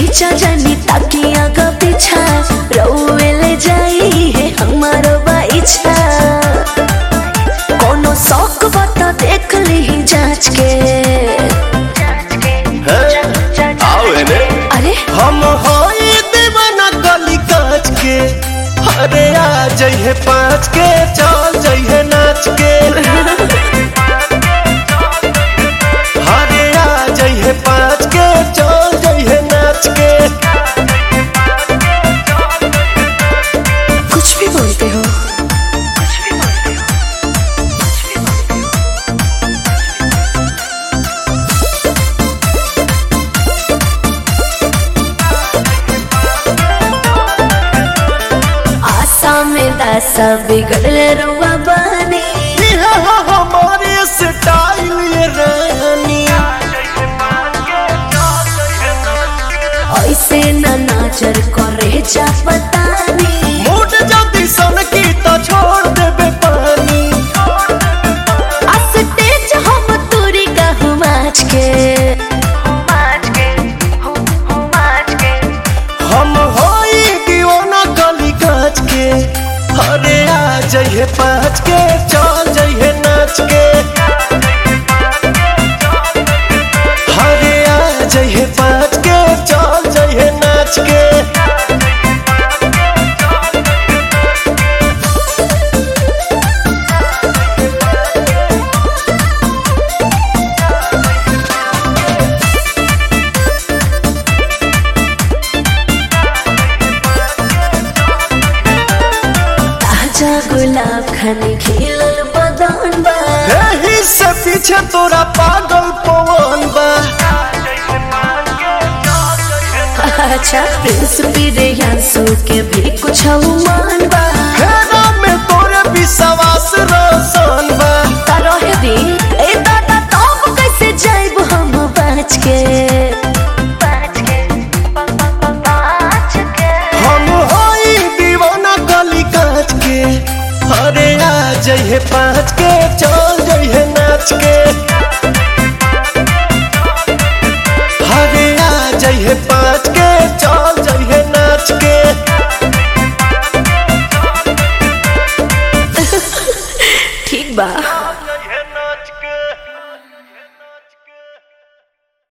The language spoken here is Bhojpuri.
खींचा जानी ताकि आगा पीछा रउए ले जाई है हमारो बाइछा कोनो शौक बता देख ली जांच के अरे हम होई दीवाना गली काच के अरे आ जइहे पाँच के चल जइहे नाच के अरे आ जइहे पाँच के चल जइहे नाच के कुछ भी बोलते हो में दासा बिगड़ले रुआ बानी हमारे स्टाइल ये रानी ऐसे ना नजर करे जा पतानी मूड जल्दी सन की तो छोड़ देबे पानी स्टेज हम तुरी कहूँ माच के हम होई दीवाना गली काच के अरे आ जइहे पाँच के चल जइहे नाच के अरे आ जइहे पाँच के चल जइहे नाच के गुलाब खाने खिलल बदन बा एही से पीछे तोरा पागल पवन बा अच्छा प्रिंस बिरयांसु के भी कुछ मान बा हेरा में तोरे विश्वास रोशन बा रहे दी ए दादा तब कैसे जाइब हम बच के हम होई दीवाना गली काच के अरे आ जइहे पाँच के चल जइहे नाच के अरे आ जइहे पाँच के चल जइहे नाच के ठीक बा।